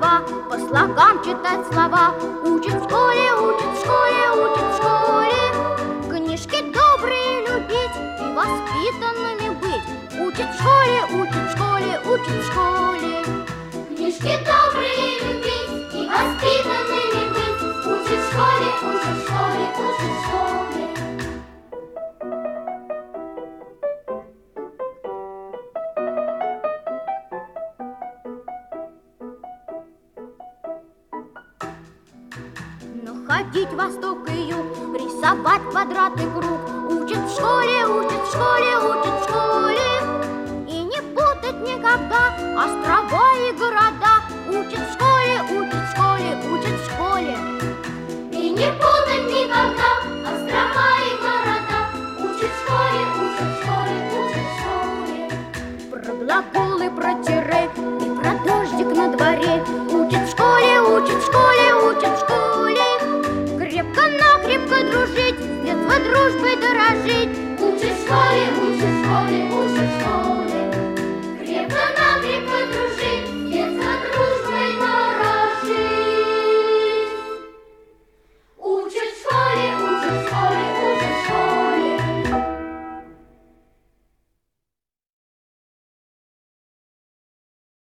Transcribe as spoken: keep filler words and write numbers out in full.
слова, по слогам читать слова. Учит в школе, учит в школе, учит в школе. Книжки добрые любить и воспитанными быть. Учит в школе, учит в школе, учит в школе. Книжки добрые любить и воспитанными быть. Учит в школе, учит в школе, учит в школе. Ходить восток и юг, рисовать квадрат и круг. Учат в школе, учат в школе, учат в школе. И не путать никогда острова и города. Учат в школе, учат в школе, учат в школе. И не путать никогда острова и города. Учат в школе, учат в школе, учат в школе. Про глаголы, про тире и про дождик на дворе. Учат в школе, учат в школе, учат в школе. Крепко-накрепко дружить, с детства дружбой дорожить. Учат в школе, учат в школе,